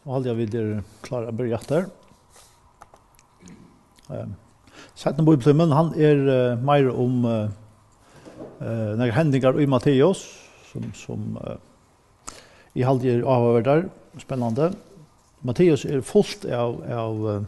Alla vi är klara att börja där. Sätten på Bibeln han är mer om några händelser i Matteus som i halvdjur avhörda spännande. Matteus är fullt av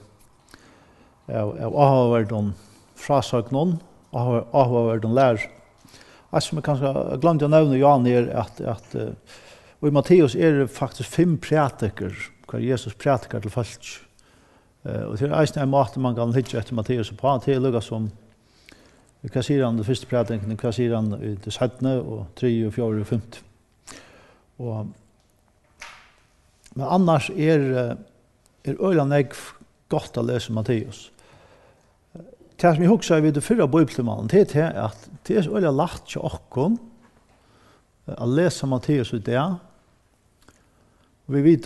avhörda frasagnon, avhörda lär. Alltså man kanske glömde att nämna Jan att och i Matteus är det faktiskt 5 prædiker hur Jesus prædikar till folk. Och det är en måte man kan hitta efter Matteus på. Det är lika som vad säger han det första prædiken, vad säger han det 17 och 3 och 4 och 5. Och men annars är öland gott att läsa Matteus. Det som jag huxar vid det förra bibelmannen det är att det är så öland lätt till oss att läsa Matteus ut det. Vi vet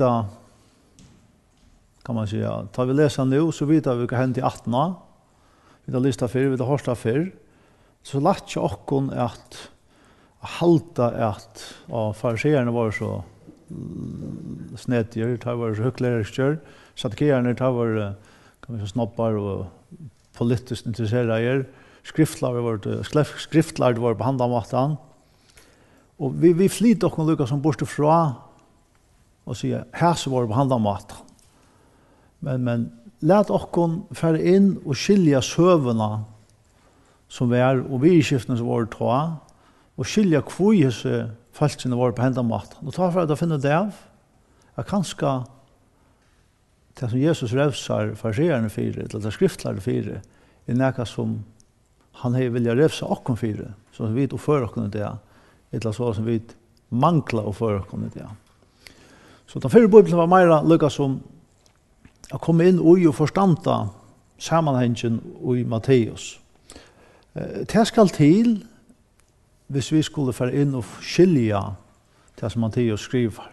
kan man säga, tar vi läsa nu så vet vi vad händer i 18. Vi har listat för, vi har hört för. Så lätt till oss att halta att fariseerna var så snedtier, det var så hycklerister, saddukeerna det var kan vi säga snoppar och politiskt intresserade, skriftlärde var på handamattan. Och vi flyter oss lukka som bort ifrån och säga, här så var det på handamattan. Men lät oss färra in och skilja sövna som vi är och vidskiftene som var ta och skilja kvöjese falskene var på handamattan. Och ta för att finna det av att kanske det som Jesus revsar fariseerna fyra, eller skriftlärde fyra, är något som han har vilja revsa oss fyra, som vi och för oss det, eller så som vi manglar och för oss det. Så den förra bibeln var mer lyckas som att komma in och förstanda sammanhangen i Matteus. Det skal till hvis vi skulle föra in och skilja det som Matteus skriver.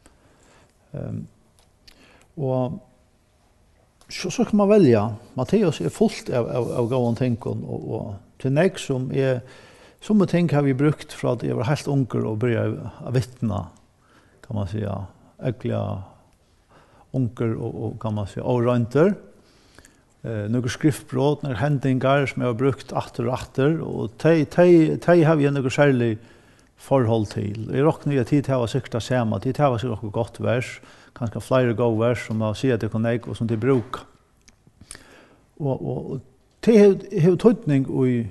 Och så kan man välja. Matteus är fullt av gåan tänkon och till näck som är som ting har vi brukt för att jag var helt unger och börja vittna kan man säga äckliga unger och kan man säga orönter. Några skriftbrott, några händingar som jag har brukt atter och te har vi några särlig förhåll till. Jag råknar ju att tid har sikta samma, tid har sig något gott vers, kanske flera goda vers som jag ser att det kan äga och som det bruk. Och det har tydning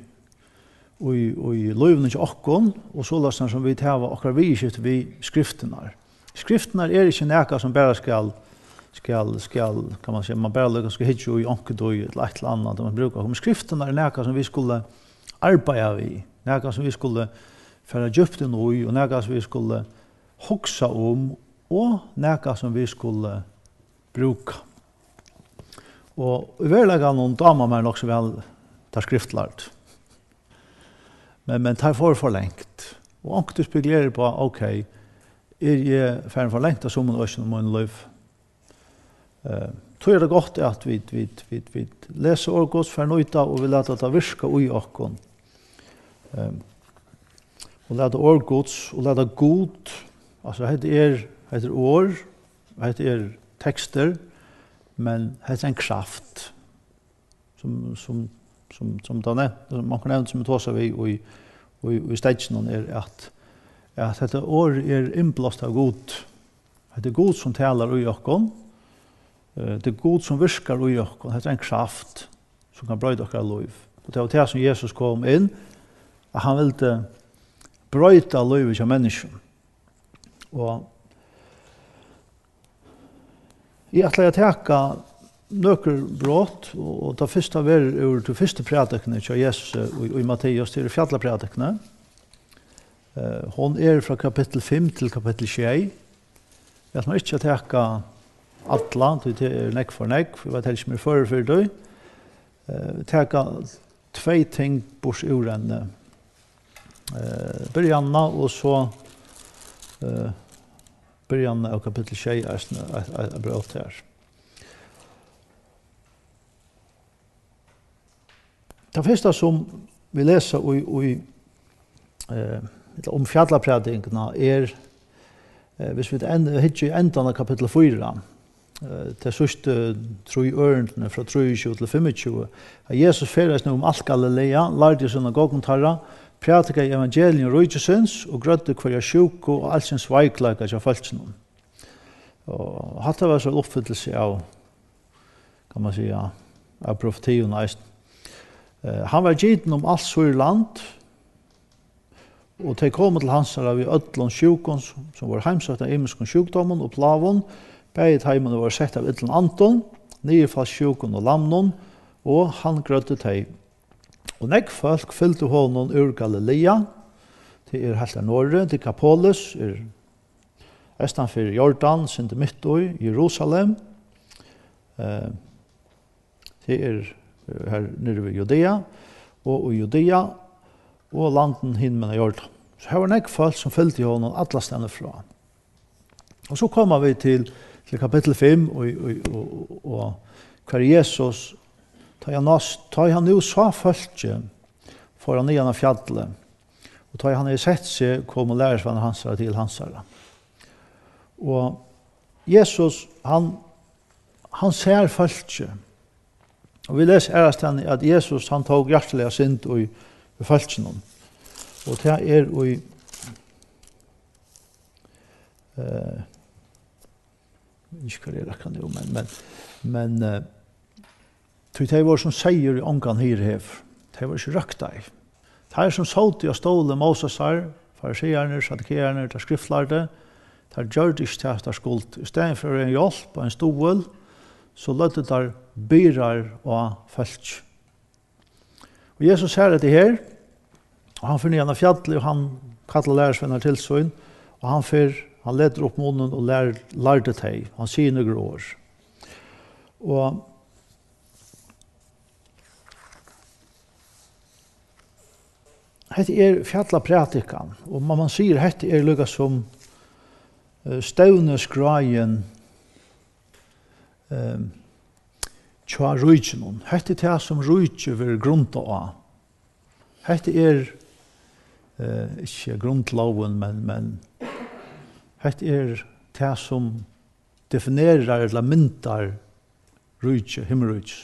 i livene til okkon, og så lastan som vi tar okkar vidskift vi skriftenar. Skriftenar er ikke næka som bare skal kan man säga, man bara lyckas ska hitta i onkedoj eller ett eller annat man brukar. Men skriftenar är näka som vi skulle arbeta vid, näka som vi skulle föra djupt in i och näka som vi skulle huxa om och näka som vi skulle bruka. Och i verkligheten någon damer man också väl tar skriftlärt. Men tar för längt. Och onkedoj speglerar på okej, är jag för längt som en ösken om en liv. Tror det gott att vi läser orgos för nöjta och vi låter det virka i oss. Och låter orgos och låter god, alltså det är ord, det är texter, men det är en kraft som man kan nämna som tåsar vi i stagen är att detta ord är inblåst av god. Det är god som talar i oss. Det är god som virkar i oss. Det är en kraft som kan bröjda oss liv. Och det var det som Jesus kom in. Att han ville bröjda livet av människan. Och jag ätlar teka nøkker brott, og det første var ur til første prædikene til Jesus i Matteus til fjallaprædikene. Hon er fra kapittel 5 til kapittel 6. Jeg må ikke teka alla, det er nekk for nekk, vi vet helst mer for det. Teka 2 ting bors ur en börjanna og så börjanna av kapittel 6 er brott her. Det första som vi läser om fjallaprädingarna är hvis vi hittar i ändan av kapitel 4 til sørste 3 ørene fra 23 til 25. Jesus ferdes nå alt Galilea, lærte sånne gåkontarra, pratika i evangelien rujtjesins, og grødde hverja sjuko og allsins veikleika til falskene. Og hatt var så oppfyllelse av, kan man säga, av profetien. Han var giten om alt sur land, og de kom til hans av i ødlån sjukon, som var heimsøkt av imiskon sjukdommen og plavon, begge heimene var sett av ytlen Anton, nyrfall sjukon og lamnon, og han grødde teg. Og nekk folk fylte honom ur Galilea, til helt der norre, til Kapolis, estanfor Jordan, sinde midt i Jerusalem, til her nere ved Judea, og i Judea, og landen himmelen av Jordan. Så her var nekk folk som fylte honom alle stedene fra. Og så kommer vi til kapittel 5, og hver Jesus, ta han nu så folke foran nyan av fjallet, og ta han i sett seg kom og lærersvann hansara til hansara. Og Jesus, han ser folke, og vi leser ærestendig at Jesus, han tog hjertelig av synd i folkene. Og det i ikke hva det kan jo, men det var som sier i ångan hirhev, det var ikke røkt deg. Det som sålt i å ståle Mosesar, fariseerne, sadikeerne, det skriftlærde, det gjør det ikke til skuld. I stedet for en hjelp og en stål, så lødde der byrar og folk. Og Jesus ser det her, og han finner igjen av fjallet, og han kallar lærersvenner til søgn, og han leder opp munnen og lærde teg. Han sier noen år. Og hette fjallapratikan, og man sier hette lukka som stevnesgrajen tja rujtjennom. Hette det som rujtje vil grunta av. Hette ikke grunnloven, men hette det som definerar eller myntar rujtje, himmelrujtje.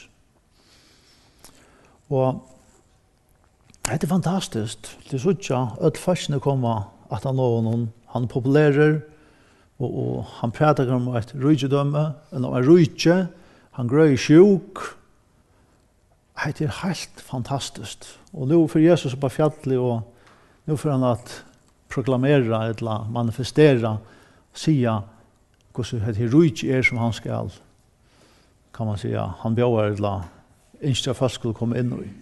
Og det fantastiskt. Det så ikke at førstene kommer at han når noen. Han populærer, og han prater om et rujtjedømme, en rujtje, han grøy sjuk. Det helt fantastiskt. Og nå for Jesus på fjallet, og nå for han at proklamera eller manifestera, sia hvordan det rujtje som han skal, kan man säga, han bjør eller ikke folk skulle komme inn i.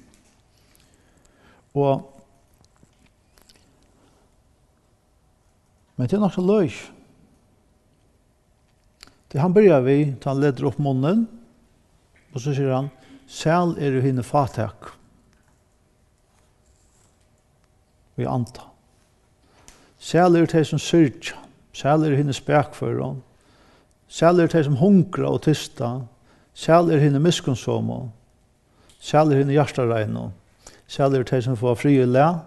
Men det nok så løy. Det han begynner vi, til han leder opp munnen, og så sier han, «Sæl jo henne fatak». Vi anta. «Sæl det som syrtja». «Sæl henne spekfører». «Sæl det som hungrer og tysta». «Sæl henne miskunnsomme». «Sæl henne hjertaregne». «Sæl det som får fri og læ».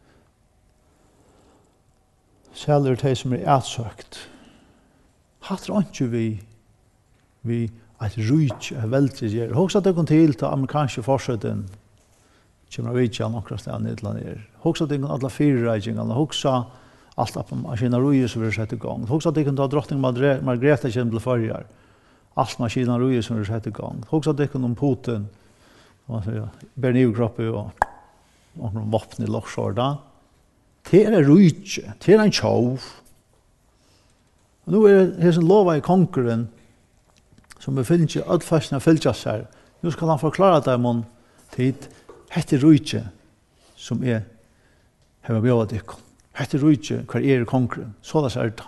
«Sæl det som ætsøkt». Hatt ikke vi et rujt av veldig gjør. Hoks at det kom til amerikanske forsøten, kommer vi ikke noen sted ned. Hoks at det kom alle fyrreisingene, hoks alt av maskineriet som vi sett i gang. Hoks at det kom til drottning Margrethe kjent til forrige. Alt maskineriet som vi sett i gang. Hoks at det kom om Putin, Bernivkroppe og noen våpen i loksårda. Det rujt, det en tjov. Og nå det som lova i konkurren, som befinner seg i ødfastene fylkja seg. Nå skal han forklare dem om tid. Hette rujtje som har bjøvet dykk. Hette rujtje hver konkurren. Så det er det.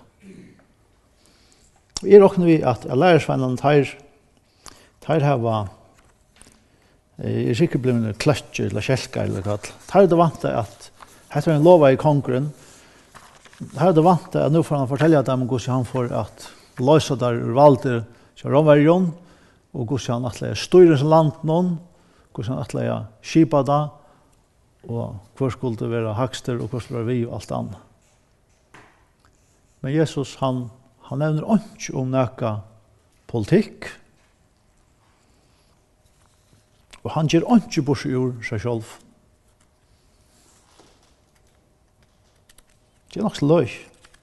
Og råkner vi at lærersvennene tar hava sikkert blivende kløtje eller kjelka eller hva. Tar det vant at hette en lova i konkurren. Her det vant at nå får han fortelle dem hvordan han får at løse der valgte til Romverjon, og hvordan han atleier styrens land noen, hvordan han atleier skipa da, og hvor skulle det være hakster, og hvor skulle det være vi og alt annet. Men Jesus, han nevner ikke om nøkka politikk, og han gjør ikke bort ur seg selv. Det er nok så løy.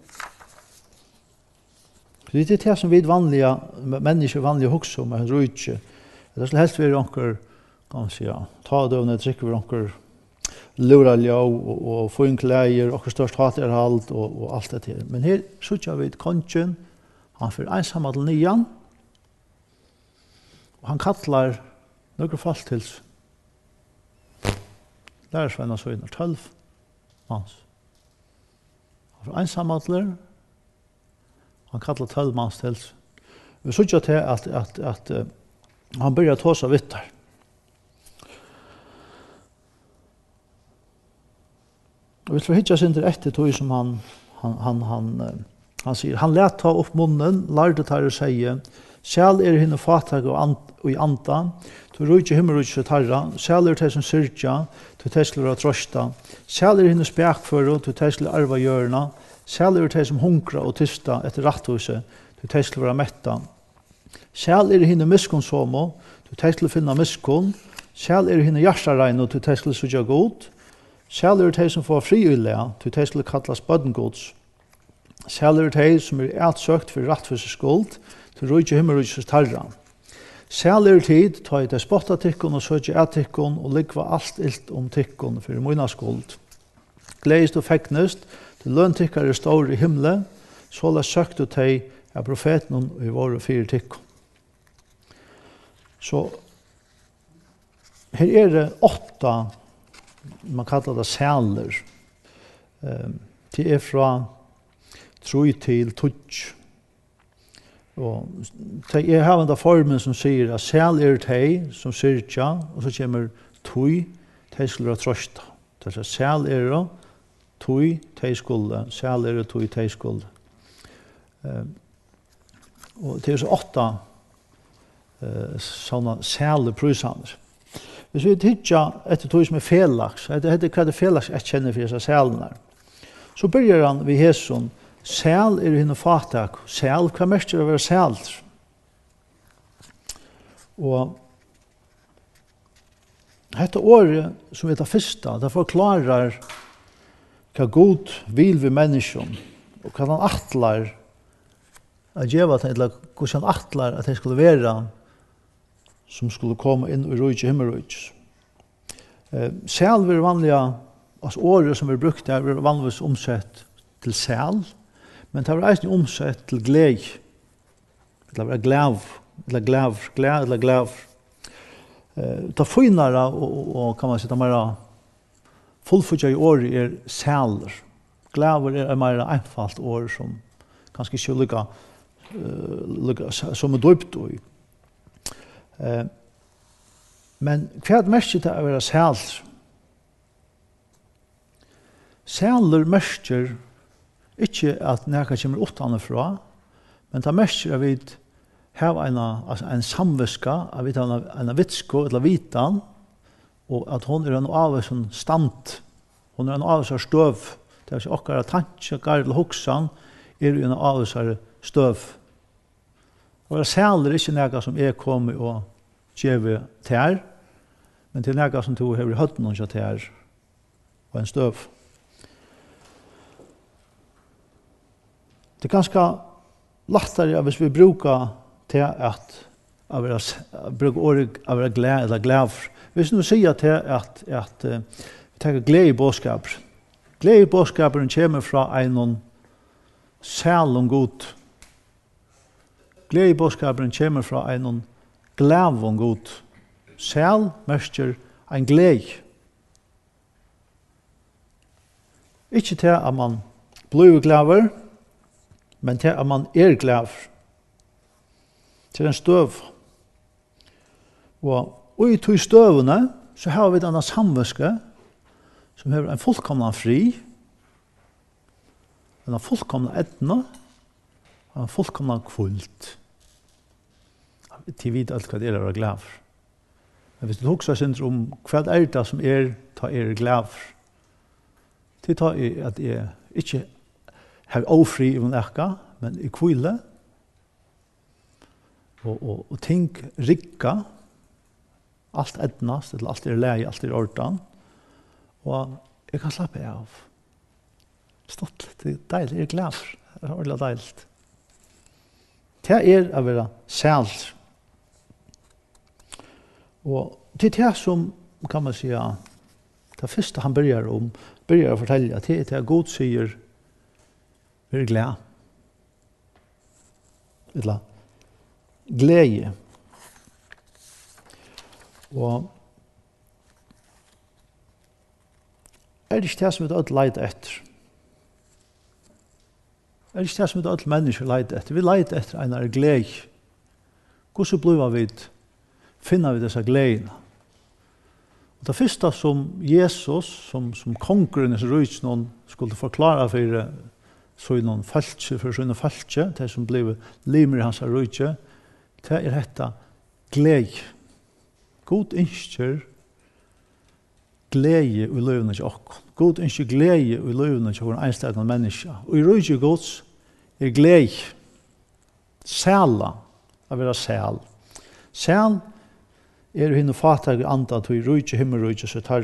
Det er det som vi vanlige mennesker vanlige hukser om, jeg tror ikke. Det skulle helst være noen, kan man si, ta døvne, drikke over noen luralja og få inn klæger, og størst haterhalt og alt det her. Men her sutja vi kongen, han får ensamma til nian, og han kallar noen folk til lærersvenner søgner, 12 mans. Han får ensamma til, han kallar 12 mans til. Vi sutja til at han börjar ta sig vittar. Och vi får hitta sig inte efter tog som han säger. Han lät ta upp munnen, lärde tar och säga, själ hinna fatag och i anta, du rujtje himmelrujtje tarra, själ det som syrtja, du teslar att trösta, själ hinna spjäkföra, du teslar arva görna, själ det som hunkra och tysta efter ratthuset, du teslar att mätta, sjæl hinne miskunnsomo, du tekst til å finne miskunn. Sjæl hinne hjertarein, du tekst til å sutja god. Sjæl de som får frivillige, du tekst til å kallas bøddengods. Sjæl de som ætsøkt for rattfysse skuld, du rujtje himmelrujtjes tarra. Sjæl tid, ta i det spotta tikkun og søtje tikkun og likva alt ilt om tikkun for muna skuld. Gleist og fegnest, du løn tikkar stor i himle, så la søkt du teg av profeten i våre 4 tikkun. Så her det 8, man kallar det sæler. Det fra 3 til 12. Og det har en formen som sier at sæl det som syrtja, og så kommer tøy, det skulle være trøsta. Det er sæl det, tøy, det skulle, sæl det, tøy, det skulle. Og det så 8 sånne sæle prysaner. Hvis vi tidsja etter tog som felags, det hva det felags jeg kjenner for disse sælene, så begynner han ved Hesun, sæl hinne fatak, sæl, hva mest å være sæl? Og dette året som vi tar første, det forklarer hva god vil vi mennesken, og hva han atlar at gjeva til, eller hvordan han atlar at det skulle være som skulle komme inn i rujtje himmelrujtjes. Sæl vil vanlige, altså året som vi brukte her, vil vanligvis omsett til sæl, men det var eisen omsett til gled, eller glav, eller glav. Det finere, og kan man si, det mer fullfutja i året sæler. Glaver mer einfalt år som kanskje ikke lukka som døypt i. Men hva merker det å være sæler? Sæler merker ikke at nækka kommer utanfra, men det merker at vi har en samviska, at vi har en vitsko, eller vitan, og at hon en avvisen stand, hon en avvisen støv, det er ikke akkurat tanke, eller hoksan, en avvisen støv. Og sæler ikke nækka som kommet og gjeve tær, men til nækka som to har i høtten og tær, og en støv. Det er ganske lettere hvis vi bruker til at bruker året av å være glad eller glad. Hvis du sier til at vi tenker glede i bådskaper. Glede i bådskaper kommer fra en sæl og god. Glede i bådskaper kommer fra en glad og god. Sæl merker en glede. Ikke til at man blir glad, men til at man glad. Til en støv. Og i to støvene så har vi denne samviske som har en fullkomna fri, en fullkomna etna, og en fullkomna kvult. Til vidt alt hva det å være glad. Men hvis du husker sin om hva det som ta glad, til ta at jeg ikke har ofri i min ekka, men i kvile, og ting rikka, alt ednast, eller alt leie, alt ordan, og jeg kan slappe av. Stått, det er deilig, jeg er glad for, det er ordentlig deilig. Det å være sælt. Og det er det som, kan man si, det første han begynner å fortelle, at det er God sier, vi er glad. Eller glede. Og det ikke det som vi alle leter etter? Det ikke det som vi alle mennesker leter etter? Vi leter etter en glede. Hvordan blir vi finner vi disse gledene? Og det første som Jesus, som konkurren i rydsen, skulle forklare for sånne falske, for sånne falske, det som ble limer i hans rydse, det er dette glede. God ønsker glede i løvene til oss. God ønsker glede i løvene til våre enstående mennesker. Og i rydse Guds er glede. Sæla, å være sæl. Sæl er henne fatag anda til rydse himmelrydse så tar.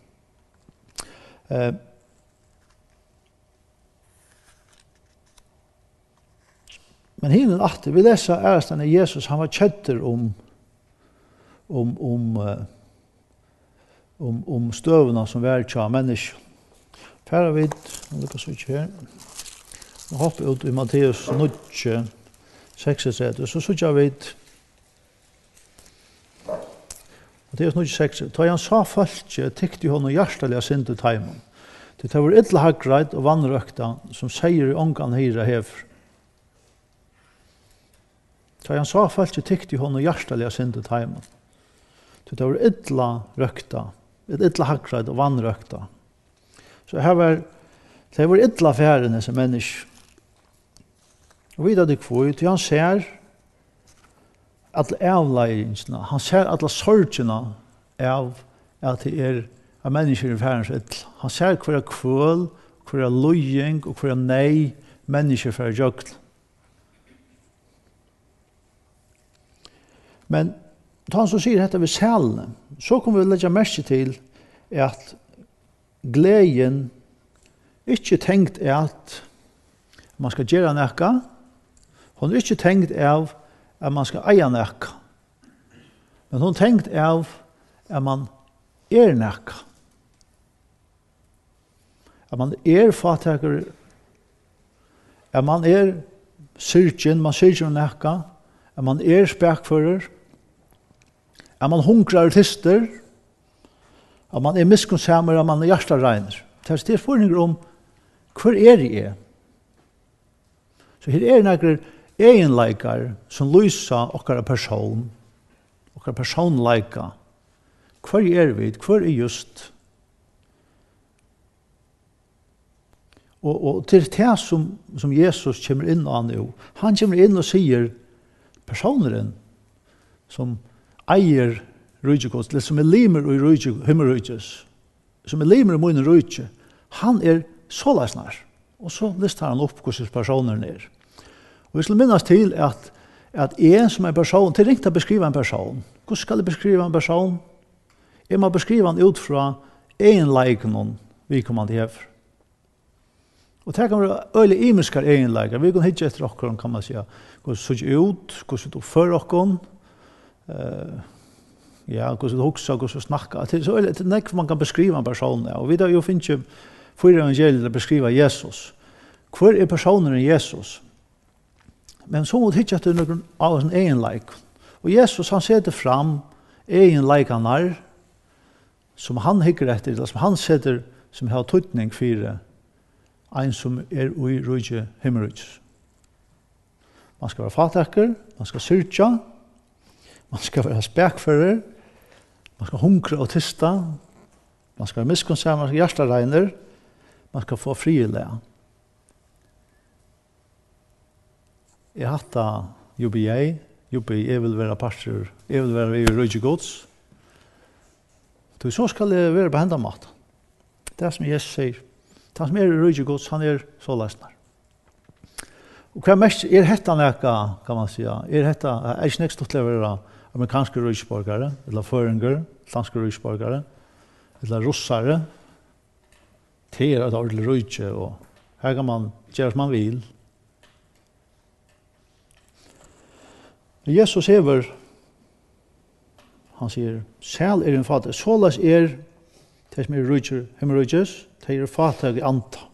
Men hinnen atter, vi leser ærestene Jesus, han var kjøtter om støvene som var tja mennesker. Færa vid, nå lukkar så ikke her, nå hopper ut i Matteus 9, 36, så sykja vid, Matteus 9, 6, da han sa falskje, tykte hon og hjertelig synd til teimen. Det var ytla hagreit og vannrøkta, som seier i ångan hyra hever. Da han sa falskje, tykte hon og hjertelig synd til teimen. Det var ytla røkta, ytla hagreit og vannrøkta. Så her var det var ytla færene som menneske. Og videre det kvøyt, han ser alle avleidingsene, han ser alle sorgene av at det av mennesker i færens ytla. Han ser hver kvøl, hver løying og hver nei mennesker for jøgl. Men da han så sier dette ved sælene, så kommer vi å legge merke til at gleden ikke tenkt at man skal gjøre nekka. Hun er ikke tenkt av at man skal eie nekka. Men hun tenkt av at man nekka. At man fattaker, at man syrkjen, man syrkjen nekka, at man spekfører, at man hungrar tister, at man miskunnsamer, at man hjertaregner. Det er forninger om hvor jeg? Så her noen egenleikar som lyser okkara person, okkara personleika. Hvor vi? Hvor just? Og til det som Jesus kommer inn av nå, han kommer inn og sier personeren som eier rydgjegods, eller som limer i himmelrydgjes, som limer i munnen rydgje, han såleisnar. Og så lister han opp hvordan personen Og vi skal minnes til at jeg som person, til ringt å beskrive en person. Hvordan skal jeg beskrive en person? Jeg må beskrive han ut fra egenleikene vi kommer til hever. Og det kan være øyelig imiske egenleikere. Vi kan hitte etter dere, kan man si. Hvordan ser det ut? Hvordan du fører dere? Hvordan du hokser, hvordan du snakker. Det er nekk man kan beskrive en person. Og vi har jo finnet fyra evangelier å beskrive Jesus. Hvor personen i Jesus? Men så må du hitte etter noen av sin egenleik. Og Jesus han setter fram egenleikene som han hikker etter, eller som han setter som har tøytning for en som i rydde himmelryddes. Man skal være fattaker, man skal syrtja, man skal være spekfører, man skal hunkre og tista, man skal være miskunnsamer, man skal hjertaregner, man skal få friele. Jeg hatt jubiei, jeg vil være pastor, jeg vil være i rydde gods. Så skal jeg være på hendamat. Det som Jesus sier. Han som i rydde gods, han så løsner. Og hva mest hetta nekka, kan man säga, hetta, ikke nekst til å være amerikanske rysborgare, eller føringer, danske rysborgare, eller russare, til et ordentlig rydtje, og her kan man gjøre som man vil. Jesus hever, han sier, sæl en fader, såles de som rydtjer, himmelrydtjes, de fatag i anta.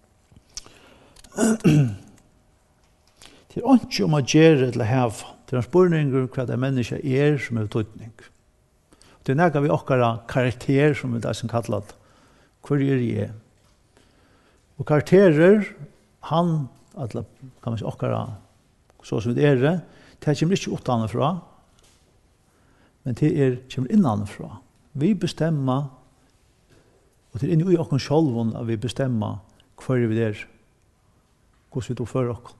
Det ikke om å gjøre til å heve. Det en spørninger hva det menneske som tøytning. Det noe vi okkara karakter, som det som kallat, hvor jeg? Og karakterer, kan man si okkara, så som det det kommer ikke utenfra, men det kommer innanfra. Vi bestemmer, og det inni i okken sjálvun at vi bestemmer hvor vi hvordan vi for oss.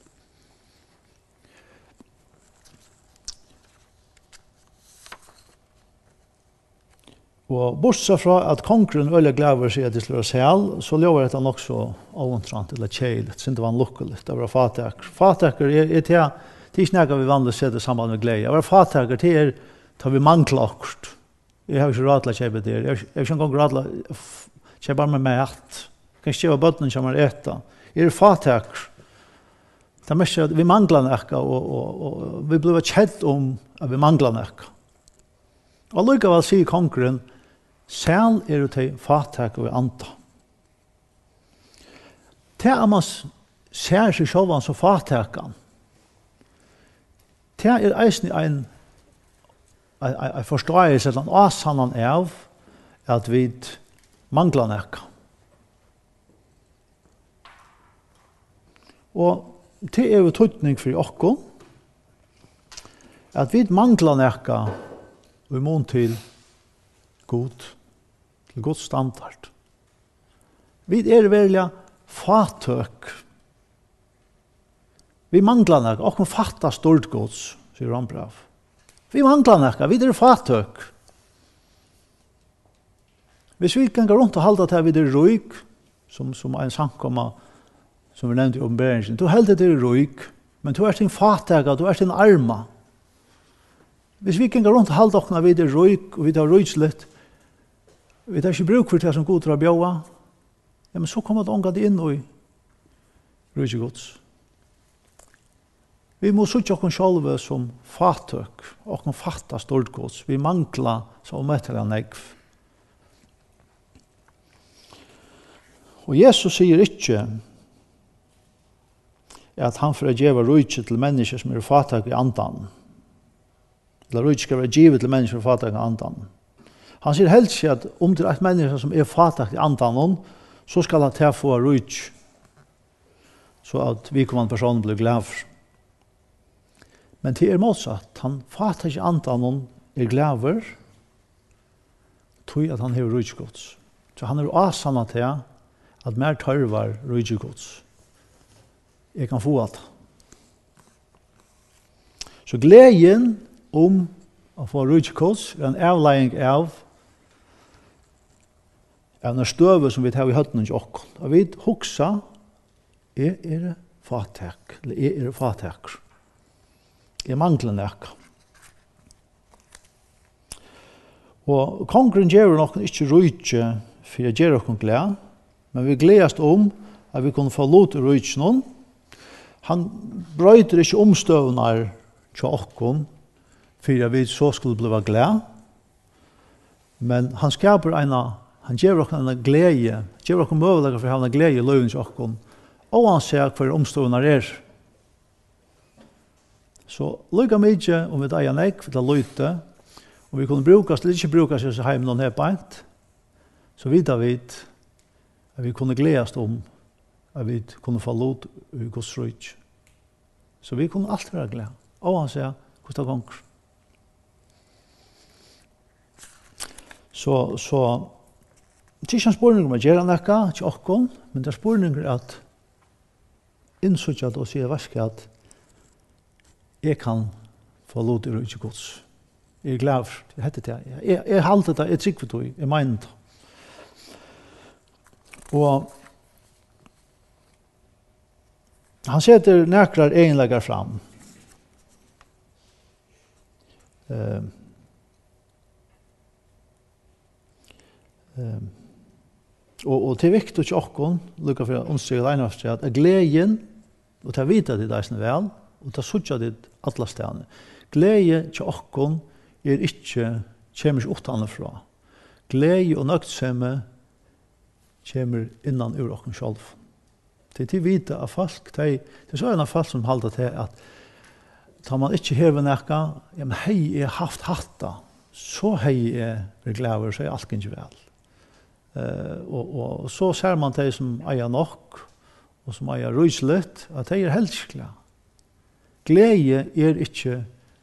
Og bortsett fra at konkurren øyelig glæver seg til slår sel, så lover dette nok så avuntrant eller kjeilet, siden det var en lukkelig. Det var fatekker. Fatekker det er ikke noe vi vanlig ser det sammen med glede. Det var fatekker, det tar vi mangler akkurat. Jeg har ikke råd til å kjøpe det. Jeg har ikke engang råd til å kjøpe med mat. Jeg kan ikke kjøpe bøttene som er etter. Jeg fatekker. Det er mest at vi mangler noe, og vi blir kjent om at vi mangler noe. Og likevel sier konkurren, sæl det til fatak og anta. Det man ser seg selv som fatakan, det eisen en forståelse, en asannan av at vi mangler nekka. Og det jo tøytning for okko, at vi mangler nekka i mån til god, til god standard. Vi veldig fatøk. Vi mangler noe, og kan fatta stort gods, sier Rambrav. Vi mangler noe, vi fatøk. Hvis vi kan gå rundt og holde til vi røyk, som en samkomma, som vi nevnte i oppenberingen, du holder til røyk, men du din fatøk, du din arma. Hvis vi kan gå rundt og holde oss vid røyk, og vi tar røykslitt, vi tar ikke bruk for det som god til å bjøve, ja, men så kommer det ångat inn i røykjegods. Vi må sitte oss selv som fatøk, og fatta stortgods. Vi mangler så omettelig negv. Og Jesus sier ikke at han får gjøre røykje til mennesker som fatøk i andan. Eller røyk skal være givet til mennesker for fatak i andan. Han sier helst at om det et menneske som fatak i andan, så skal han ta få røyk, så at vi kommende personen blir glad. Men det motsatt. Han fatak i andan glad, tror at han har røykgods. Så han asanna til at mer tørvar røykgods. Jeg kan få alt. Så gleden om å få røykgods en avlegging av en støve som vi tar i høtten til oss. Og vi hoksa det fatak, eller fatak. Mangler nekka. Og konkurren gjør nok ikke røykje for å gjøre oss glede, men vi gledes om at vi kunne få lot røykje noen. Han brøyter ikke omstøvner til oss, for at vi så skulle bli glad. Men han skaper han gjør oss en glede, gjør oss muligheter for å ha en glede i løven til oss, og han ser hva omstående Så lykka mykje om vi eier nek, for det løyte, og vi kunne brukast, eller ikke brukast i heim noen her beint, så vidt vi at vi kunne gledast om at vi kunne få lot i Guds røyk. Så vi kunne alltid være glede, og han ser hvordan det gonger. Så det er ikke en spørning om å gjøre noe til oss, men det er spørninger at innsøkja og sier vaske at jeg kan få lov til å ikke gods. Jeg glad for det. Jeg halte det, jeg trykker for det, jeg mener det. Og Han setter nekrar egenleggar fram. Og til viktig til okkon, lukka for å understreke det eneste, at gleden, og ta vita det deisne vel, og ta sutja det alle stedene. Glede til okkon ikke, kommer ikke utanfra. Glede og nøgtsemme kommer innan ur okkon sjálv. Det til vita av folk, det er så en av folk som halder til at tar man ikke hever nekka, ja, men hei er haft hatta, så hei er glæver, så er alt ikke vel. Og så ser man de som eier nok, og som eier ryslet, at de er helskla. Glede er ikke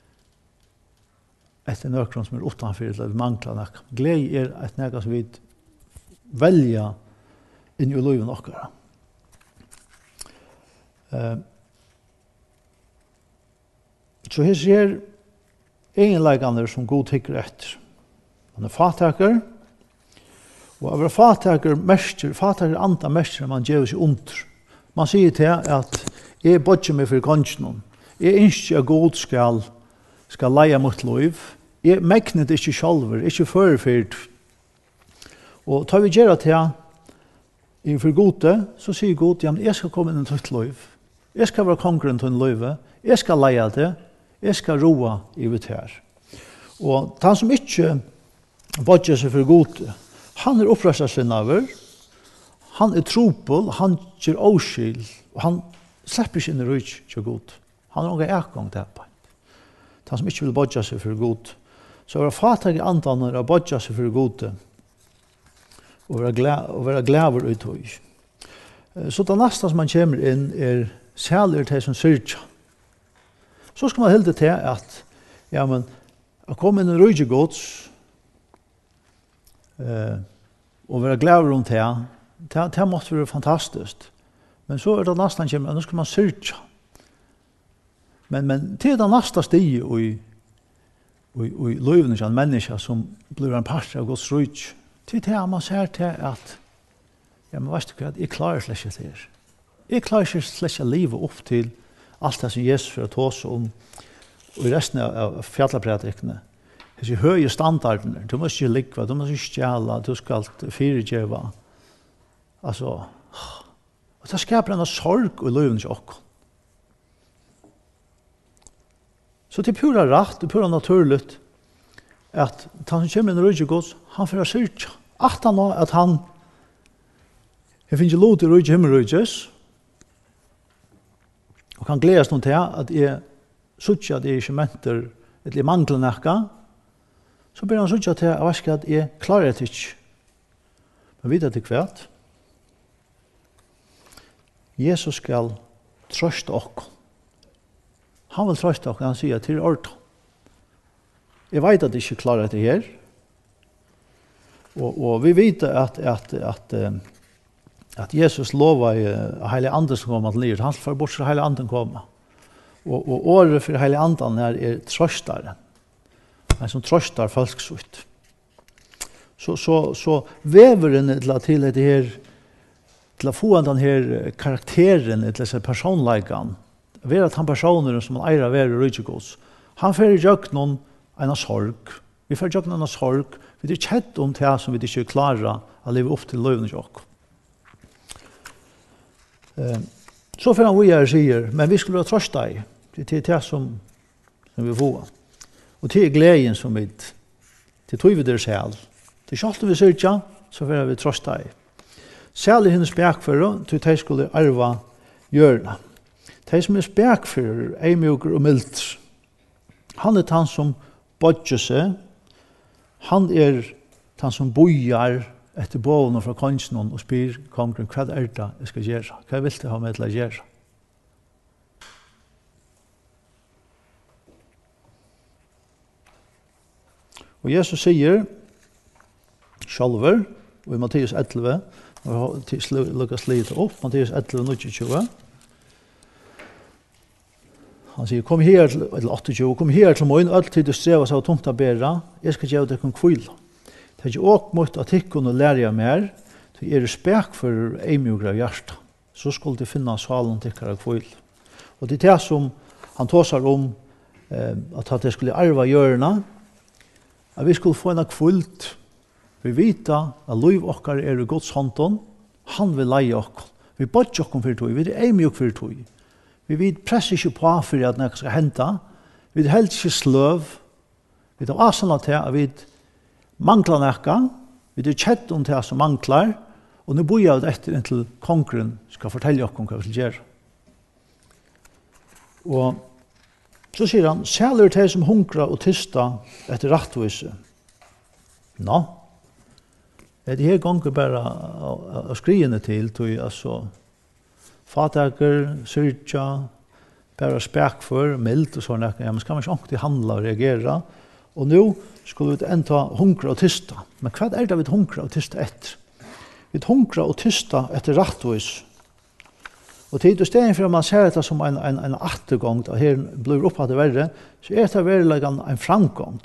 et nøkron som er utanfor, eller mangler nekka. Glede er et nekka som vi velger inn i livet nokkara. Så her ser egenleggene som god tykker etter. Man er fattaker, og å være fattaker andre mester man gjør seg under. Man sier til at jeg bodger meg for kongen. Jeg ønsker at god skal leie mot liv. Jeg megnet ikke selv, ikke førefyrt. Og tar vi gjøre til for gode, så sier god, ja, men jeg skal komme inn i ditt liv. Jeg skal være kongren til en liv. Jeg skal leie det. Jeg skal roa i vitt her. Og han som ikke bodger seg for gode, han er opprøstet sin over, han er tropel, han gjør åskyld, og han slipper ikke inn i rydg til god. Han har noen ekgang til på. Han som ikke vil bodge seg for god. Så være fattig andan er å bodge seg for god, og være glæver ut høy. Så det neste som man kommer inn er særlig til som syrja. Så skal man hilde til at, ja, men, å komme inn i rydg gods, og være glad om det måtte være fantastisk. Men så er det nesten kommer, nå skal man syrja. Men til det neste stiget i løyvene til en menneske som blir en part av Guds rydg, til det man ser til at, ja, men vet du hva, jeg klarer slett ikke det. Jeg klarer ikke slett ikke livet opp til alt det som Jesus for å ta oss om, og i resten av fjallapredikene. Disse høye standardene, du må ikke likva, du må ikke stjæla, du skal fyrirgjeva. Altså, og det skaper en sorg i livet til oss. Så det er pura rett, det er pura naturligt, at han som kommer inn i rydget gods, han får syrja. At han finner lov til rydget himmelrydges, og kan gledes noen til at jeg sutja at jeg ikke menter et litt mangler nekka, så blir han sutja til at jeg klarer det ikke. Men vet du hva? Jesus skal trøste oss. Han vil trøste oss, han sier til ordet. Jeg vet at jeg ikke klarer det her. Og vi vet at Jesus lovar heilig anden som kommer til livet. Han får bort så heilig anden kommer. Og året for heilig anden er trøstaren. En som trøstar folksut. Så veveren til det her, til å få den her karakteren, til disse personleikene, være at han personer som han eier være rydgjegods, han får gjøre noen en sorg. Vi får gjøre noen sorg. Vi er kjent om det som vi ikke klarer å leve opp til løvene til oss. Så får han vi sier, men vi skulle være trøst deg. Det er det som vi får. Og til gleden som vi, til tog vi deres sjæl. Til kjalt vi syrja, så får vi trøst deg. Særlig hennes spekfører, til de skulle arva hjørna. De som er spekfører, eimjuker og mildt. Han er han som bodger seg. Han er han som bojar etter båvene fra kongen og spyr kongen, hva er det jeg skal gjøre? Hva vil du ha med til å gjøre? Og Jesus sier, sjalver, og i Matteus 11, og lukkes litt opp, Matteus 11, 29, han sier, kom her til, eller 28, kom her til morgen, alltid du strever seg og tungt å bære, jeg skal gjøre deg en kvil. Det er ikke også mot at ikke kunne lære mer, så er det spek for eimjuger av hjertet. så skulle de finne salen til hver kvøl. Og det er det som han tåsar om, at det skulle arva hjørna, at vi skulle få en kvult. Vi vita at liv okkar er i Guds hånden, han vil leie okkar. Vi bodger okkar for tog, vi er eimjuk for tog. Vi presser ikke på for at noe skal hente. Vi er helt ikke sløv. Vi er avsannet til at vi mangler noe. Vi er kjett om det som mangler. Og nå bor jeg etter inntil kongren skal fortelle oss hva vi skal gjøre. Og så sier han, «Sæler til som hunkra og tysta etter rattvise». Nå, det her ganger bare å skriene til, altså, fataker, syrja, bare spekfor, mild og sånn, ja, men skal man ikke alltid handle og reagere. Og nå skulle vi enda hunkra og tysta. Men hva er det vi hunkra og tysta etter? Vi hunkra og tysta etter rattvis. Og tid og stedet for at man ser dette som en attergång, og her blir opp at det verre, så er det veldig en framgång.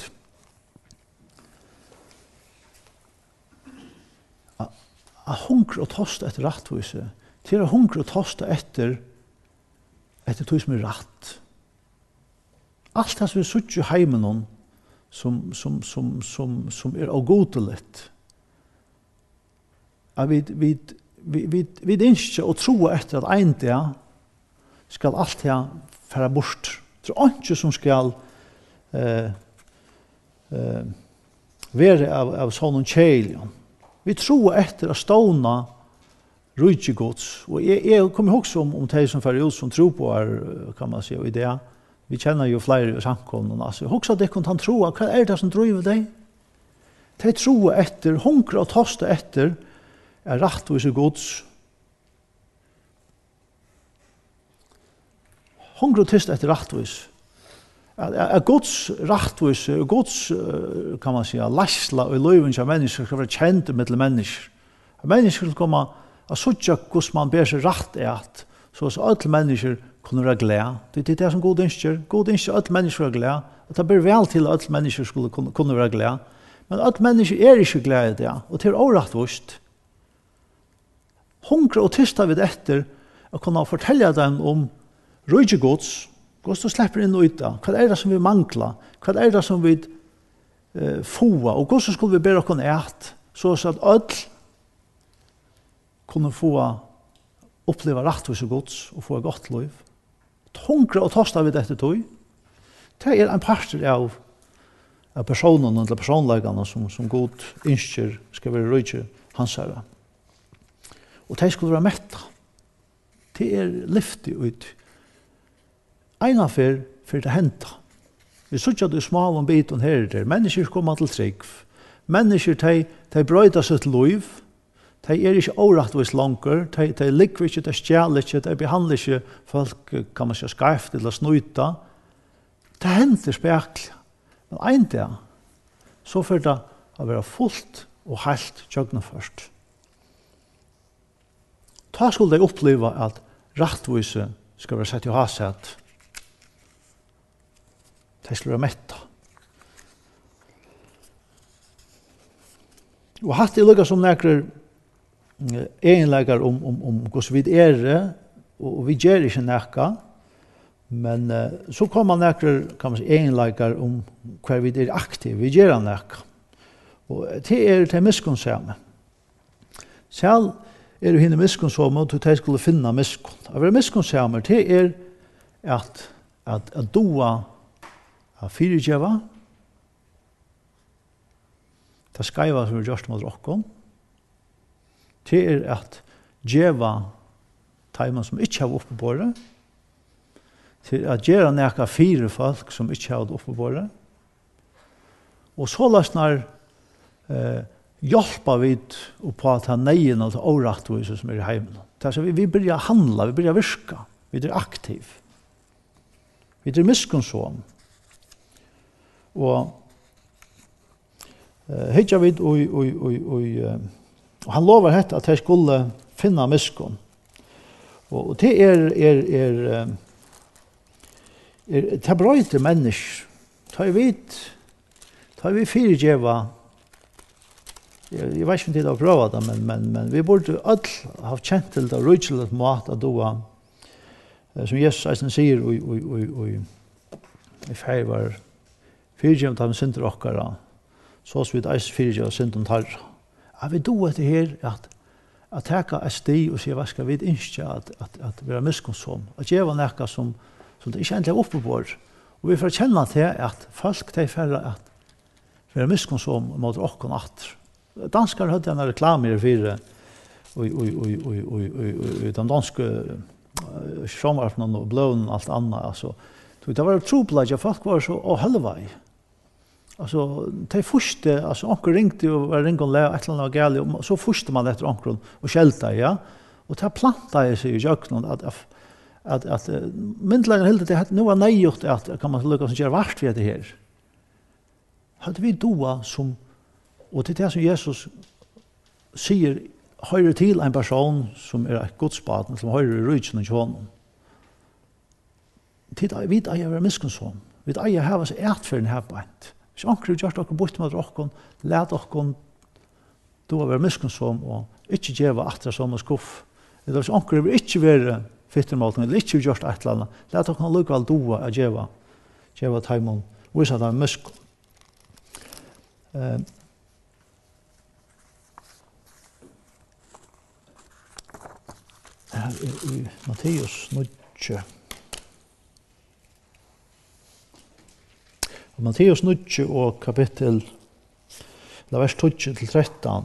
A hunkra og tysta etter rattvise, til å hunkra og tysta etter tog som er ratt. Alt det som er sutt i heimen som er avgodelig. Vi ønsker å tro etter at en dag skal alt det fære bort. Det er ikke som skal være av sånne kjelion. Vi tror etter å ståne rydgjegods. Og jeg kommer også om de som fører ut som tror på kan man si, og i det. Vi kjenner jo flere i samkomnen. Altså, jeg husker at de kan tro, hva er det som driver deg? De tror etter, hunkre og toste etter, er rattvise gods. Hunkre og tyst etter rattvis. Er gods rattvise, gods, kan man si, lasla og løyven av mennesker skal være kjent med mennesker. Mennesker skal komme og suttje hvordan man ber seg rett at, så at alle mennesker kunne være glede. Det er det som god ønsker. God ønsker at alle mennesker er glede. Og det ber vel til at alle mennesker skulle kunne være glede. Men alle mennesker er ikke glede i det, og det er overrattvist. Hunkre og tysta vid etter å kunne fortelle dem om rydgjegods, hvordan du slipper inn og ut da. Hva er det som vi mangler? Hva er det som vi får? Og hvordan skulle vi bedre kunne et? Så at alle kunne få oppleve rattvise gods og få et godt liv. Hunkre og tosta vid etter tog. Det er en parter av personene eller personleggene som god ønsker skal være rydgje hans herre. Og de skulle være metta. Det er lyftig ut. Ena for det henta. Vi sier at det er små om biten her og der. Mennesker kommer til trygg. Mennesker, de brøyder seg til liv. De er ikke overrattvis langer. De ligger ikke, de stjeler ikke, de behandler ikke folk, kan man si, skarft eller snuta. Det henter spekler. Men en dag, så får det å være fullt og helt tjøgnet først. Da skulle de oppleve at rattvise skal være sett i haset. De skulle være metta. Og hatt det lukket som nekker egenlegger om hvordan vi er, og vi gjør ikke nekka, men så kommer nekker, kan man si, egenlegger om hver vi er aktiv, vi gjør nekka. Og det er til miskunnsomme. Selv er det henne miskunnsomme, og de skulle finne miskunn. Å være miskunnsomme, det er at doa av fyrirgjeva, det skaiva som vi gjørst mot okkon, det er at djeva teimen som ikke har oppe på det, til at gjøre nekka fire folk som ikke har oppe på det, og så lasnar hjelpa vid og på at ha neien og årettvise som er i heimen. Vi börjar handla, vi börjar virka, vi er aktiv, vi er miskunnsom. Og hittar vi og han lovar hette at jeg skulle finna miskunn. Og det det brøyter mennesker. Ta vi fyrirgjeva jeg vet ikke om det har prøvet det, men vi burde alle ha kjent til det rydelig mat at du som Jesus eisen sier i feir var fyrtjent av synder okkara, så vi eisen fyrtjent av synden tarra. Ja, vi do etter her at teka et sti og sier hva skal vi innskje at være miskonsom, at gjeva nekka som det ikke egentlig er oppe på. Og vi får kjenne til at folk de færre at være miskonsom mot okkon atter. Danskar hadde en reklamer for i den danske sjåmarfnen og blånen og alt annet. Altså, det var trobladja, folk var så halvvei. Altså, de første, altså, onker ringte og var ringt og le, et eller annet var gærlig, og så første man etter onkeren og skjelte, ja. Og det plantet jeg seg i jøkkenen at myndelagen helt det nå var nøygjort at kan man lukke som gjør vart ved det her. Hadde vi doa som, og til det som Jesus sier, høyre til en person som et godsbaden, som høyre i rydsen og kjånen. Vi eier være miskonsom. Vi eier hava seg etferden her beint. Hvis anker gjør dere bort med dere, let dere da være miskonsom og ikke gjøre etter som en skuff. Eller hvis anker vil ikke være fittermåten, eller ikke gjør et eller annet, let dere likevel doa å gjøre teimon, og vise at det er miskonsom. Her i Matteus 9. Matteus 9 og kapittel, vers 12-13.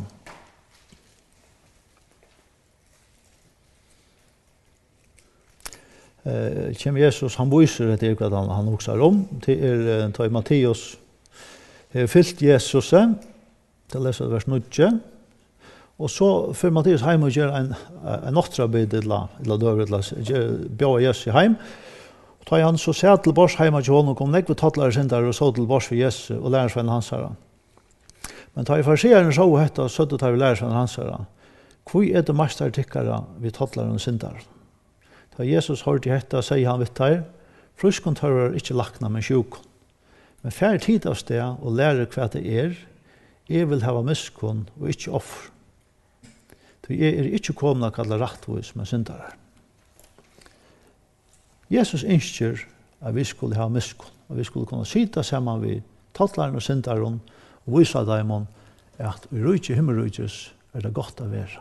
Kjem Jesus, han viser det hva han husker om, til i Matteus fyllt Jesus, til å lese vers 9, og så for Matteus heim og gjør en åttrabid, eller døver, bjør Jesus heim, ta han så sett til bors heima til honom, kom nekve tattlare sindar og så til bors for Jesus og lærersvenn hans herra. Men ta i farsierne så hetta, så tar vi lærersvenn hans herra. Hvor er det mastar tykkara vi tattlare sindar? Ta Jesus hørte hetta, sier han vitt her, fruskon tar ikke lakna, men sjukon. Men fær tid av sted og lærer hva det jeg vil hava miskon og ikke offer. Jeg ikke komna kalla rattvis, men sindarar. Jesus ønsker at vi skulle ha miskun, at vi skulle kunne sitte sammen ved tattlaren og syndaren og vise dem at i rujtje himmelrujtjes det godt å være.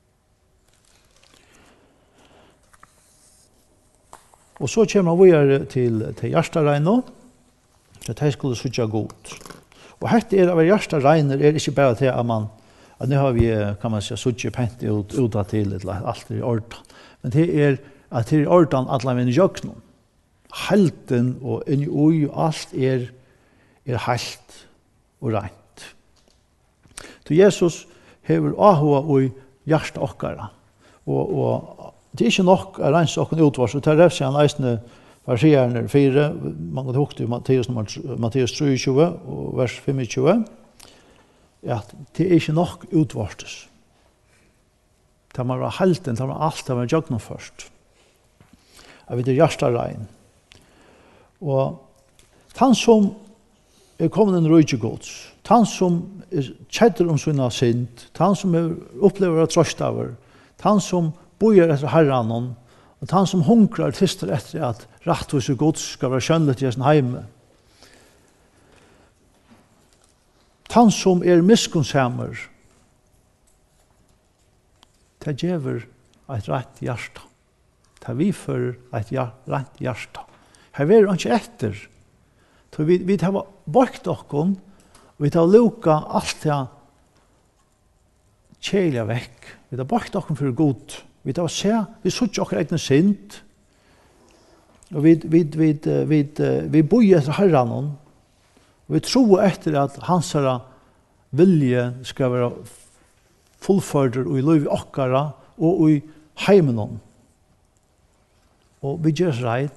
Og så kommer vi til hjertareino, at de skulle sitte godt. Og hette av hjertareiner ikke bare til at nå har vi, kan man si, sitte pent ut til alt i orden. Men det at det ordan alla min jöknum. Halten og inni ui og alt halt og reint. Så Jesus hever ahua ui hjärsta okkara. Og det ikke nok å rense okken utvars, og til revs han eisne versierner 4, mange hukte i Matteus 23 og vers 25, at det ikke nok utvarses. Det må være halten, det må alt være jöknum først. Av det hjertarein. Og han som kommet en rujtjegods, han som kjedder sina synd, han som opplever at trøstaver, han som bojer etter herran, og han som hunkrar tister etter at rattvise gods skal være skjønnet i sin heime. Han som miskunnsamer, det gjever et rett hjärta. Ta vi for et rent hjärta. Her er det ikke etter. Vi tar bort okken, og vi tar luka alt det kjelja vekk. Vi tar bort okken for god. Vi tar se, vi sutter okker egne synd, og vi bor etter herran, og vi tror etter at hans vilje skal være fullførder og i liv okkara og i heimen. Og vi gjør rein.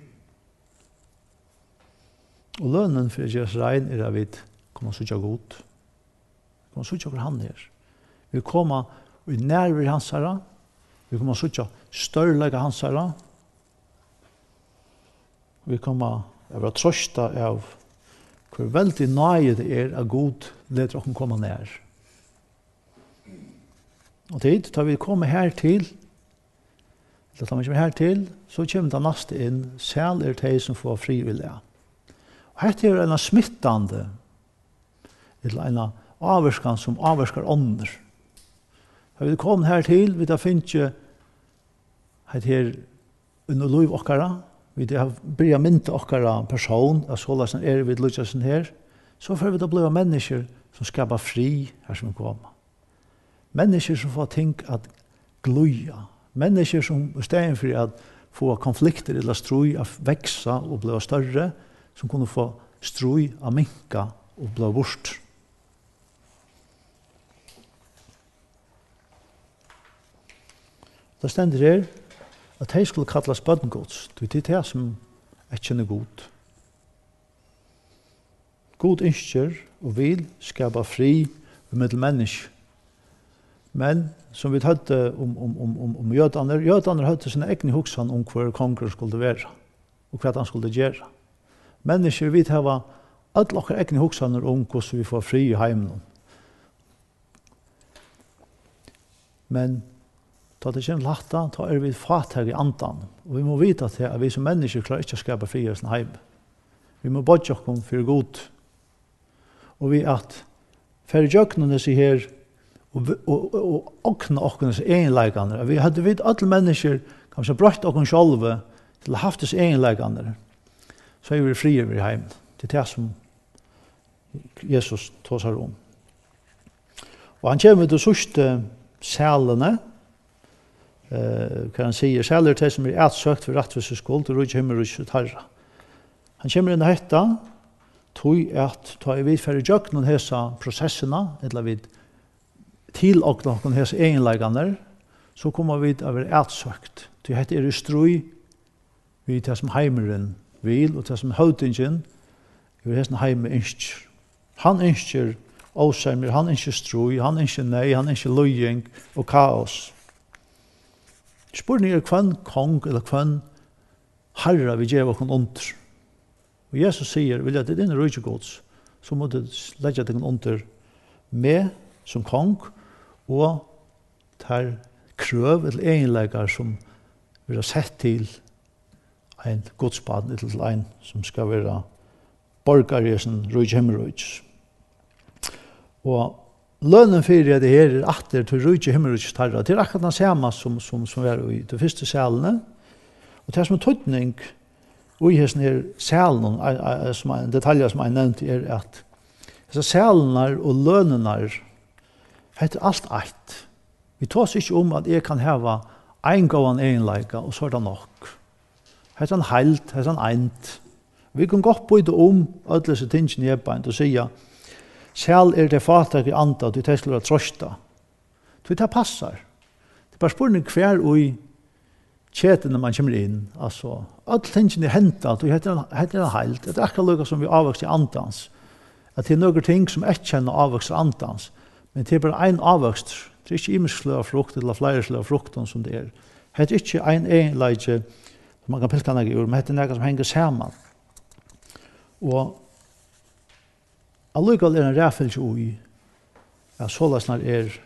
Og lønnen for å gjøre rein at vi kommer så ikke godt. Vi kommer så ikke han her. Vi kommer i nærvær hans herre. Vi kommer så ikke størrlige hans herre. Vi kommer å være trøsta av hvor veldig nøye det av god leder dere komme nær. Og tid, tar vi komme her til, eller tar vi kommer her til, så kommer det neste inn, selv de som får frivillige. Og her er en smittande, eller en avvarskan som avvarskar ånder. Da vi kommer her til, vi da finner ikke her under liv okkara, vi da börja mynta okkara person, at så løsene vi lutjasen her, så får vi da bli mennesker som skapar fri her som kommer. Mennesker som får ting at gluja. Mennesker som i stedet for at få konflikter eller strøy av veksa og bli større, som kunne få strøy av minka og bli bort. Det stender her at de skulle kallas bønnegods. Det er det som jeg kjenner god. God ønsker og vil skapa fri med mennesker. Men som vi hørte om jødene hørte sine egne hoksan om hver konger skulle være og hva han skulle gjøre. Mennesker vi har alle dere egne hoksaner om hvordan vi får fri i heimen. Men da det kommer latta, da vi fattig i andan. Og vi må vite at vi som mennesker klarer ikke å skape fri i sin heim. Vi må bodge oss for god. Og vi at færre jøknene sier her og åkne okkurnes egenleikane. Vi hadde vidt alle mennesker kanskje brøtt okken sjálve til å haft disse egenleikane. Så er vi frie ved heim. Det er det som Jesus tås her om. Og han kommer til sørste sælene, kan han sier, sæler til som er etsøkt for rettvis skuld, og rujt himmel rujt tarra. Han kommer inn i hetta, tog at ta vi færre jøknen hesa prosessene, eller vi til og noen hese egenleikene, så kommer vi til å være etsøkt. Det heter i strøy, vi til som heimeren vil, og til som høvdingen, vi hesten heime ønsker. Han ønsker åseimer, han ønsker strøy, han ønsker nei, han ønsker løying og kaos. Spørningen er hvem kong eller hvem herre vi gjør oss under. Og Jesus sier, vil jeg til din rujtjegods, så må du legge deg under med som kong, og tar krøv eller egenleikar som vi har sett til en godsbad, til en som skal være borgar i sin rujtjehimmerujts. Og lønnen for det her er atter til rujtjehimmerujts tarra. Det er akkurat den samme som er i de første sælene. Og det som er tøytning i hesten her sælen, en detalj som jeg nevnte, er at disse sælene og lønene heter alt eit. Vi tar ikke om at jeg kan hava en gåan egenleika, og så er det nok. Heter en heilt, heter en eint. Vi kan godt bøyde om alle disse tingene i ebbeint og sige, sjæl er det fatak i anta, og det skulle være trøsta. Det passar. Det er bare spørning hver og i kjeten når man kommer inn. Altså, alle tingene er hentet, og heter en heilt. Det er akkurat lukket som vi avvokser i antans. At det er noen ting som ikke kjenner avvokser antans. Men det er bare en avvokst. Det er ikke imenskelig av frukt, eller flere slag av frukten som det er. Det er ikke en egenleike som man kan pilke noe ur, men det er noe som henger sammen. Og allikevel er en ræfelse ui, at såløsner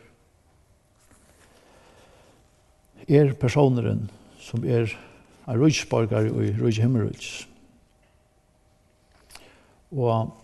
er personeren som er rujtsborgare og rujtshimmerujts. Og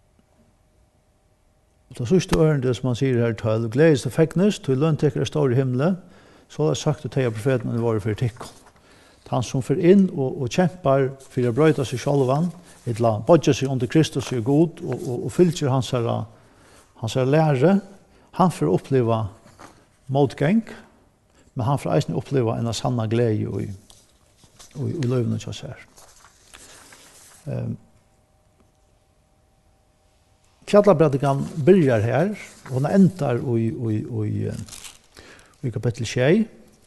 det sørste ørende som man sier her til, gledes til feknes, til lønntekker står i himmelen, så har jeg sagt til av profeten det var for tikkene. Han som får inn og kjempar for å brøyta seg sjálvan, etla bodja seg under Kristus og god, og fylgjer hans lære, han får oppleva motgang, men han får eisne oppleva en sanna glede i løyvene til oss her. Fjallabrædikan byrjar her, og han endar i kapittel 6,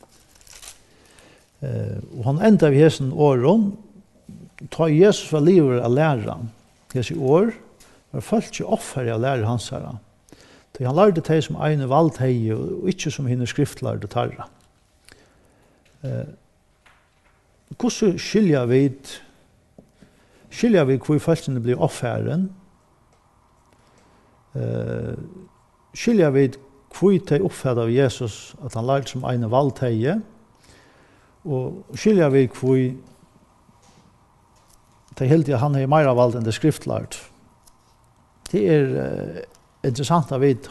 og han endar vi hesten åren, ta Jesus var livet av læra. Hese år var folk ikke offer av læra hans herra. Han lærte det som ene valgt hei, og ikke som henne skriftlærde tarra. Hvordan skilja vi hvor folkene blir offeren? Skilja vi hvor de oppfattet av Jesus at han lærte som ene valgteie, og skiljer vi hvor de helt han har mer valgt enn det skriftlært. Det interessant å vite.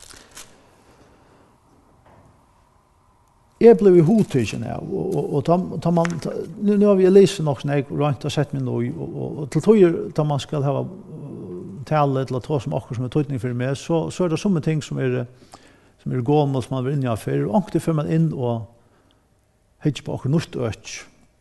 Jeg ble i hovedtidsen, og nå har vi lest nok når jeg rønt og sett meg nå, og til tog da man skal ha tale til å ta som akkurat som tøytning for meg, så det somme ting som gående, som man vil inn i affær, og ikke før man inn og hittar på akkurat norsk øk.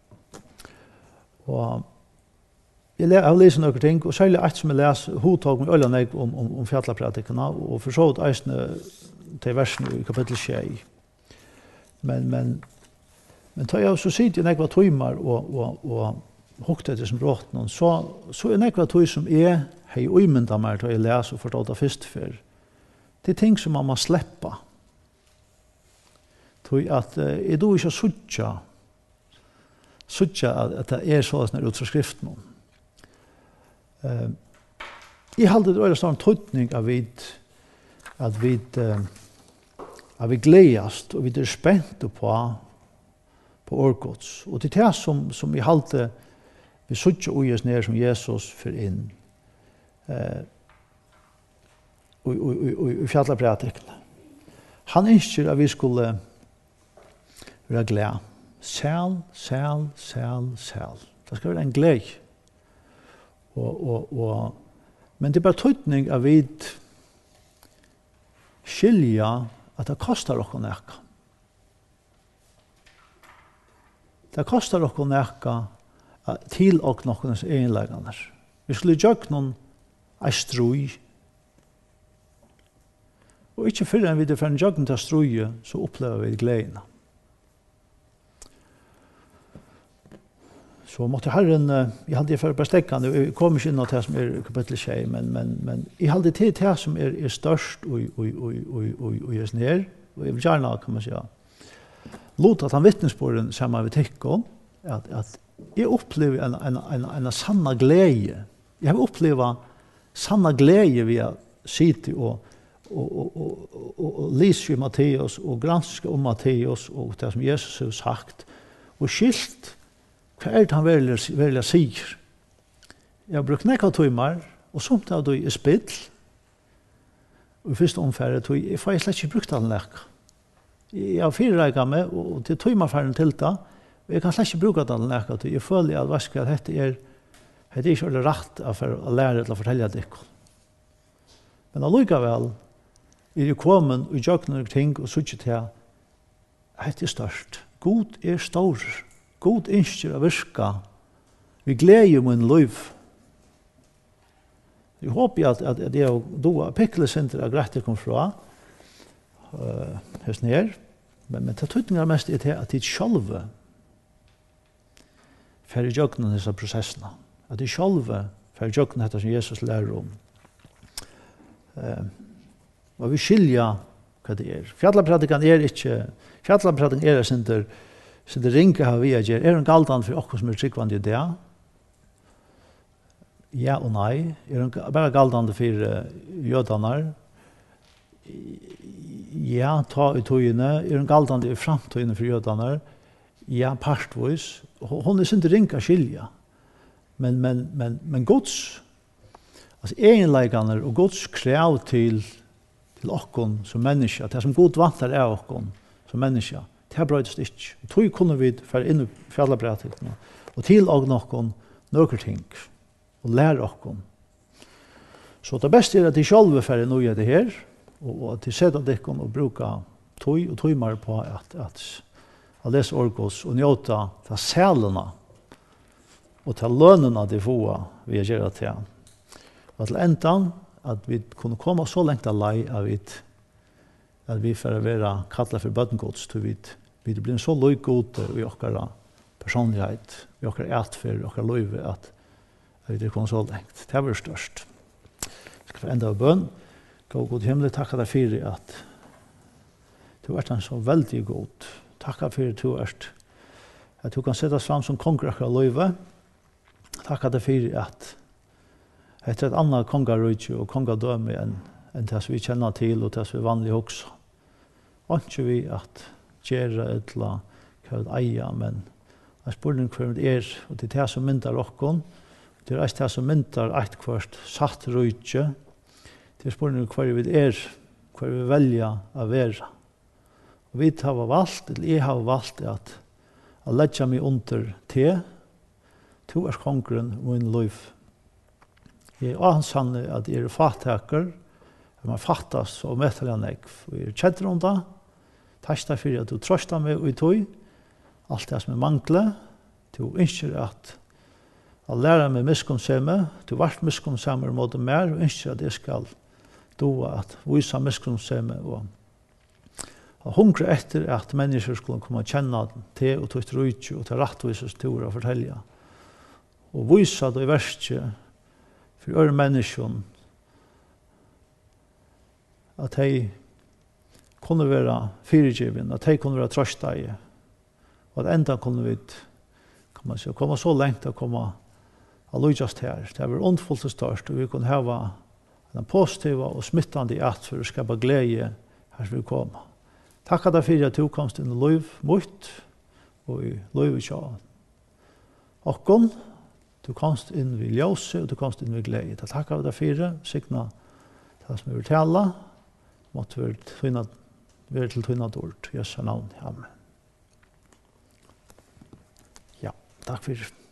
Og jeg har lest noen ting, og særlig et som jeg leser, hovedtog med øyne om fjallapratikerne, og for så vidt eisene til versene i kapittel 6. Men tar jeg så sitter jeg nekva tøymer og hukte etter som bråten, så er nekva tøy som hei uimynda meg til å lese og fortalt av først før. Det er ting som man må slippe. Tøy at jeg do ikke suttja at det er sånn ut fra skriften. Jeg halte det var en tøytning av at vi gledast og vi er spent på årgods. Og det er det som vi halte vi suttja uges ned som Jesus for inn i fjallapratikene. Han ønsker at vi skulle være glad. Sæl. Det skal være en gled. Men det er bare tøytning av vi skilja at det kostar okkur nekka. Det kostar okkur nekka til okkur nokkens egenleganar. Vi skulle gjøre noen strui. Og ikke før enn vi det for en jøgn til strui, så opplever vi gledene. Så måtte Herren, jeg hadde for bestekkende, jeg kom ikke inn av det som kapittel 6, men jeg hadde til det som størst og gjøres ned, og jeg vil gjerne, kan man si, lot at han vittnesborden sammen med Tikko, at jeg opplever en sanna glede. Jeg har opplevd sanna glede ved å sitte og lese i Matteus, og granske om Matteus, og det som Jesus har sagt, og skilt hva det han velger sier. Jeg har brukt nekka tøymer, og somt av det spill. Og i første omfæret tøy, jeg får slett ikke brukt alle nekka. Jeg har fyrreiket meg, og til tøymerfæren til det, og jeg kan slett ikke bruke alle nekka. Jeg føler at dette er ikke rett å lære til å fortelle det. Men allikevel er det kommet og gjør noen ting, og så ikke til dette størst. God stor. God ønsker å virke. Vi gleder min liv. Jeg håper at det er å pikle sinter av greit det kom fra høsten her. Men det tøytninger mest til at de selv får gjøre disse prosessene. At de selv får gjøre dette som Jesus lærer om. Og vi skiljer hva det er. Fjallapratikan sinter så det ringer har vi gjør. En galdan for oss som tryggvande i det? Ja og nei. En bare galdan for jødanar? Ja, ta i tøyene. En galdan i framtøyene for jødanar? Ja, partvis. Hon ikke ringer skilja. Men Guds, altså egenleikene og Guds krav til okkon som menneske, det som God vantar er okkon som menneske, det brøydes ikke. Og tog kunne vi fære inn i fjallapratikene og tilåg noen ting og lære okkon. Så det beste er at de selv fære noe av det her og at de setter dekken og bruker tog og tøymer på at lese orgos og njøte til sælene og til lønene de får vi gjør til. Og til enden at vi kunne komme så lengt av lei at vi får være kallet for bøtengods, til vi blir så løygode i okkara personlighet, i okkara atfer, i okkara løyve, at vi kommer så lengt. Det var størst. Jeg skal få enda av bønn. Gå god himmel, takk deg for at du har vært en så veldig god. Takk for at du kan sette oss fram som konger okkara løyve. Takk deg for at etter et annet kongarøyde og kongadøme enn det som vi kjenner til og det som vi vanlig også. ikke vi at gjøre et eller annet eia, men jeg spør hva det og det er det som myntar okkon, det er det som myntar et hvert satt rujtje, det er spør hva vi hva vi velja å være. Og vi har valgt, eller jeg har valgt at leggja meg under te, to kongren min liv. Jeg er ansanne at jeg fattaker, man fattas og møter han jeg. Vi kjenner om det, takk for at du trøster meg og i tog, alt det som mangler, du ønsker at lære meg miskunnsomme, du har vært miskunnsomme mot mer, og ønsker at jeg skal doa at vise miskunnsomme og hungre etter at mennesker skulle komme og kjenne til og tog rujtje og til rettvises tur og fortelle. Og vise det i verset for øre mennesker at de kunne være fyrirgivende, at de kunne være trøstige, og at enda kunne vi komme så lengt å komme og lujast her. Det var ondfullt og størst, og vi kunne hava den positiva og smittande at for å skapa glede her vi kommer. Takk at for at du komst inn i liv mot, og i liv i sjåen. Okkon, du komst inn i ljøse, og du komst inn i glede. Takk at for signa det som vi vil tala, måtte være til tvinnat ord. Jesu navn. Amen. Ja, takk for